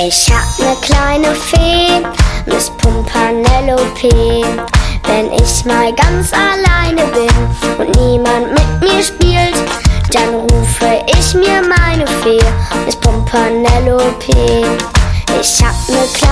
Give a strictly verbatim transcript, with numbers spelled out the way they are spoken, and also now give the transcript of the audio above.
Ich hab ne kleine Fee, Miss Pumpernelope. Wenn ich mal ganz alleine bin und niemand mit mir spielt, dann rufe ich mir meine Fee, Miss Pumpernelope. Ich hab ne kleine